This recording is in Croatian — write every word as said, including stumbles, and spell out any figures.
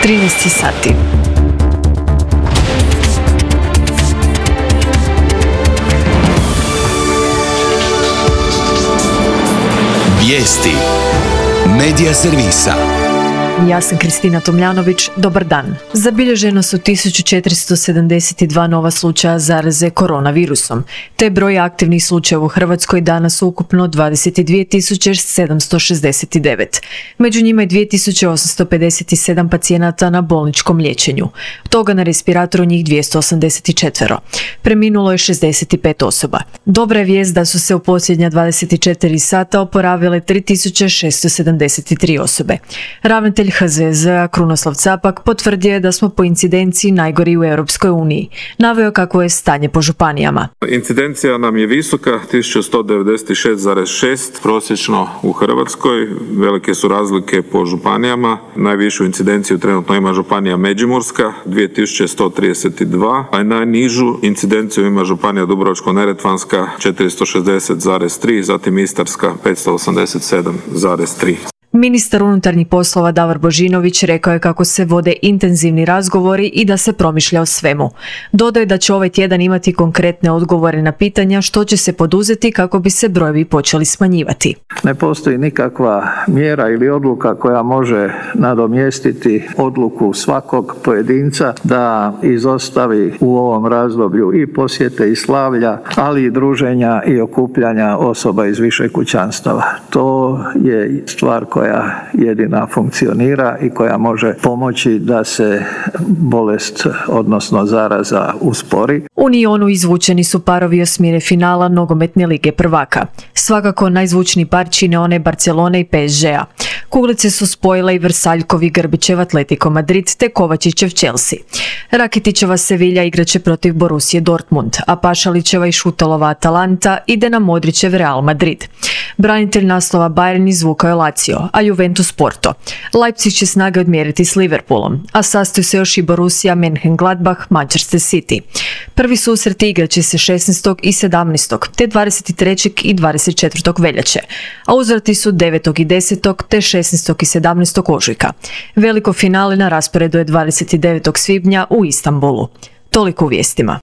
trinaest sati. Vijesti Medija servisa. Ja sam Kristina Tomljanović, dobar dan. Zabilježeno su tisuću četiristo sedamdeset dva nova slučaja zaraze koronavirusom, te broj aktivnih slučajeva u Hrvatskoj danas ukupno dvadeset dvije tisuće sedamsto šezdeset devet. Među njima je dvije tisuće osamsto pedeset sedam pacijenata na bolničkom liječenju, od toga na respiratoru njih dvjesto osamdeset četiri. Preminulo je šezdeset pet osoba. Dobra je vijest da su se u posljednja dvadeset četiri sata oporavile tri tisuće šesto sedamdeset tri osobe. Ravnatelj H Z Z-a Krunoslav Capak potvrdio je da smo po incidenciji najgori u Europskoj uniji. Naveo kako je stanje po županijama. Incidencija nam je visoka, tisuću sto devedeset šest zarez šest prosječno u Hrvatskoj. Velike su razlike po županijama. Najvišu incidenciju trenutno ima županija Međimurska, dvije tisuće sto trideset dva, a najnižu incidenciju ima županija Dubrovačko-neretvanska, četiristo šezdeset zarez tri, zatim Istarska, petsto osamdeset sedam zarez tri. Ministar unutarnjih poslova Davor Božinović rekao je kako se vode intenzivni razgovori i da se promišlja o svemu. Dodao je da će ovaj tjedan imati konkretne odgovore na pitanja što će se poduzeti kako bi se brojevi počeli smanjivati. Ne postoji nikakva mjera ili odluka koja može nadomjestiti odluku svakog pojedinca da izostavi u ovom razdoblju i posjete i slavlja, ali i druženja i okupljanja osoba iz više kućanstava. To je stvar koja koja jedina funkcionira i koja može pomoći da se bolest, odnosno zaraza, uspori. U Nionu izvučeni su parovi osmine finala nogometne lige prvaka. Svakako najzvučniji par čine one Barcelone i P S G-a. Kuglice su spojile i Vrsaljkovi Grbićev Atletico Madrid te Kovačićev Chelsea. Rakitićeva Sevilla igraće protiv Borusije Dortmund, a Pašalićeva i Šutalova Atalanta ide na Modrićev Real Madrid. Branitelj naslova Bayern izvukao je Lazio, a Juventus Porto. Leipzig će snage odmjeriti s Liverpoolom, a sastoji se još i Borussia Mönchengladbach Manchester City. Prvi susret igraće se šesnaestog i sedamnaestog te dvadeset trećeg i dvadeset četvrtog veljače, a uzvrati su devetog i desetog te šesnaestog i sedamnaestog ožujka. Veliko finale na rasporedu je dvadeset devetog svibnja u Istanbulu. Toliko u vijestima.